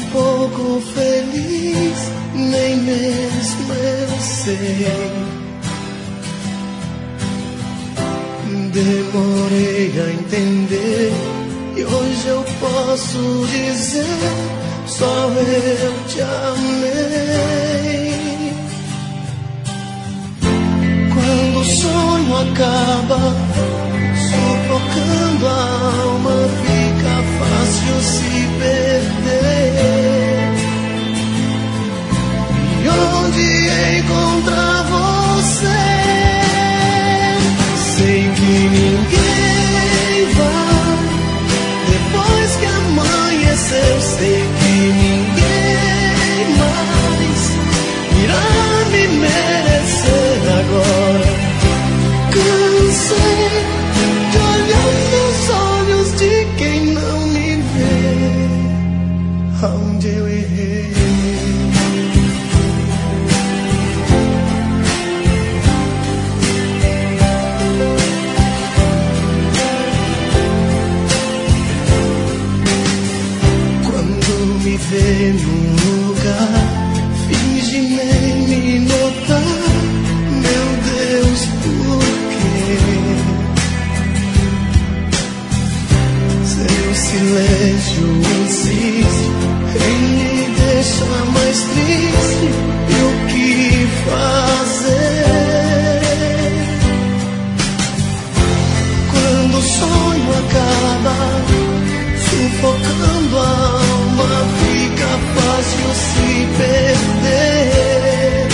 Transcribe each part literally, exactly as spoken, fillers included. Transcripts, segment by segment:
pouco feliz, nem mesmo eu sei. Demorei a entender e hoje eu posso dizer: só eu te amei. Quando o sonho acaba, sufocando a alma, fica fácil se perder. E onde encontrar você? Sei que ninguém vai depois que amanhecer. Sei que ninguém mais irá me merecer agora. Cansei de olhar nos olhos de quem não me vê. Aonde eu errei? Quando me vê num lugar, finge nem me notar. Meu Deus, por quê? Seu silêncio insiste em me deixar mais triste. E o que fazer? Quando o sonho acaba, sufocando a alma, fica fácil se perder.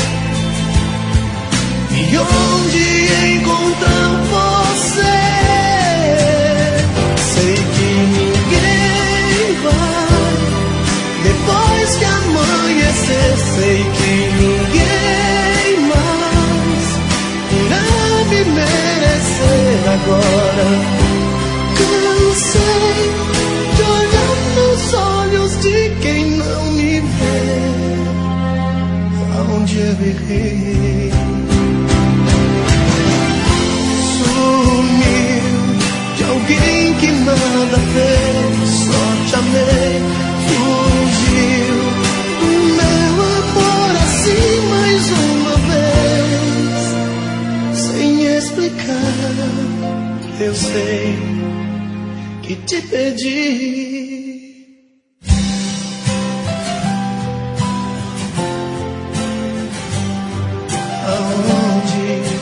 E onde encontrar você? Sei que ninguém vai depois que amanhecer. Sei que ninguém mais irá me merecer agora. Cansei de olhar nos olhos de quem não me vê. Aonde eu errei? Sumiu de alguém que nada fez, só te amei. Fugiu do meu amor assim mais uma vez, sem explicar. Eu sei que te perdi. Aonde?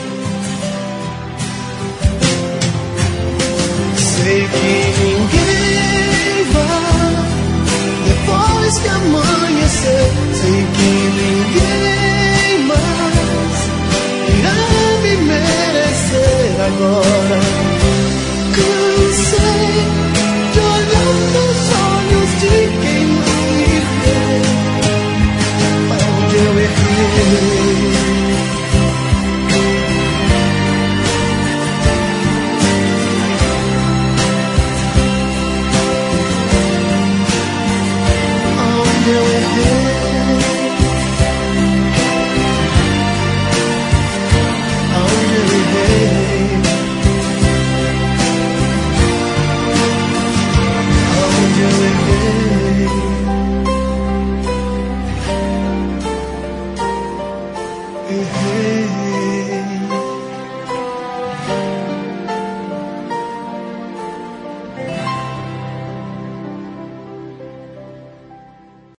Sei que ninguém vai depois que amanhecer. Sei que ninguém mais irá me merecer agora. Cansei de olhar nos olhos de quem não me vê. Onde eu errei? Onde eu errei? Onde eu errei? Onde eu errei? Errei.